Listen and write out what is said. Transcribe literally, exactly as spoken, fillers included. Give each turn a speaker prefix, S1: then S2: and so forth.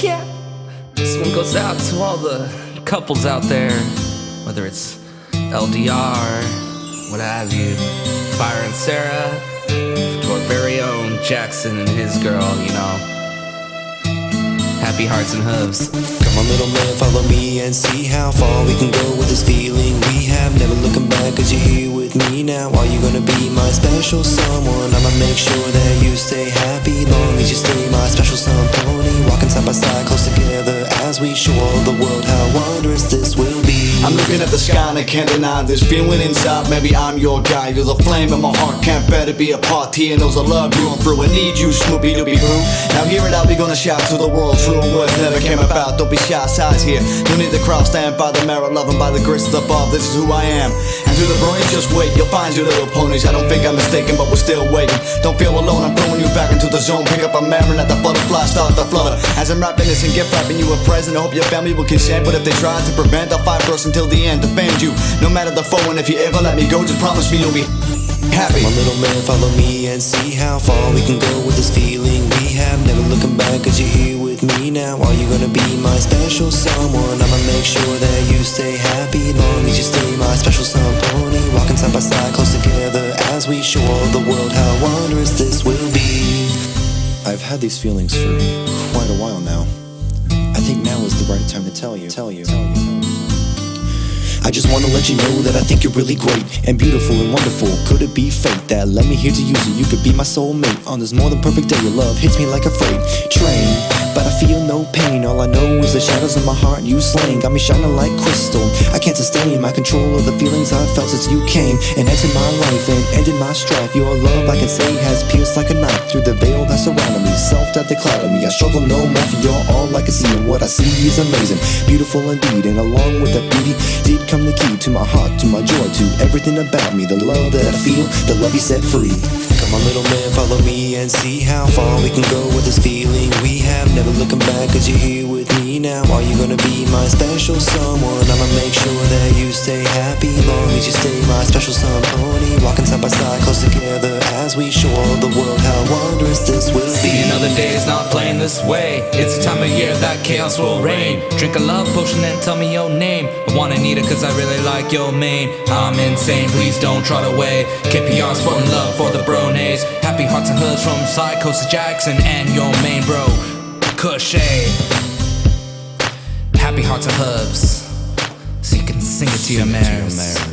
S1: Yeah. This one goes out to all the couples out there, whether it's L D R, what have you, Fire and Sarah, to our very own Jackson and his girl, you know. Happy hearts and hooves.
S2: Come on, little man, follow me and see how far we can go with this feeling we have. Never looking back, cause you're here with me now. Are you gonna be my special someone? I'ma make sure that you stay happy, long as you stay my special son pony. Walking side by side, close together, as we show all the world how wondrous this will be.
S3: I'm looking at the sky and I can't deny this feeling inside. Maybe I'm your guy. You're the flame in my heart. Can't bear to be apart. He knows I love you. I'm through. I need you, Snoopy Dooby Who. Now hear it out. We gonna shout to the world. True words never came about. Don't be shy, size here. You need the crowd. Stand by the mirror, loving by the grace above. This is who I am. And to the bros, just wait. You'll find your little ponies. I don't think I'm mistaken, but we're still waiting. Don't feel alone. I'm throwing you back into the zone. Pick up a marin at the butterfly. Start the flutter. As I'm rapping this and gift wrapping you a present. I hope your family will consent. But if they try to prevent, I'll fight for us until the end. Defend you, no matter the foe. And if you ever let me go, just promise me you'll be happy.
S2: My little man, follow me and see how far we can go with this feeling we have. Never looking back, cause you're here with me now. Are you gonna be my special someone? I'ma make sure that you stay happy, long as you stay my special son pony. Walking side by side, close together, as we show all the world how wondrous this will be. I've had these feelings for quite a while now. I think now is the right time to tell you, tell you, tell you, tell you. I just wanna let you know that I think you're really great and beautiful and wonderful. Could it be fate that led me here to you so you could be my soulmate? On this more than perfect day, your love hits me like a freight train, but I feel no pain. All I know is the shadows in my heart you slain. Got me shining like crystal. I can't sustain my control of the feelings I've felt since you came and entered my life and ended my strife. Your love, I can say, has pierced like a knife through the veil that surrounded me. Self-doubt that clouded me. I struggle no more, for you're all I can see, and what I see is amazing, beautiful indeed. And along with that beauty did come the key to my heart, to my joy, to everything about me. The love that I feel, the love you set free. Come on, little man, follow me and see how far we can go with this feeling we have. Never looking back, cause you're here with me now. Are you gonna be my special someone? I'ma make sure that you stay happy, long as you stay my special son pony. Walking side by side, close together, as we show all the world how wondrous this will be.
S1: See, another day is not playing this way. It's the time of year that chaos will reign. Drink a love potion and tell me your name. I wanna need it cause I really like your mane. I'm insane, please don't trot away. K P R's for love for the bronays. Happy hearts and hoods from side coast to Jackson and your main bro, Cushay. Happy hearts and hooves, so you can sing it to your mares.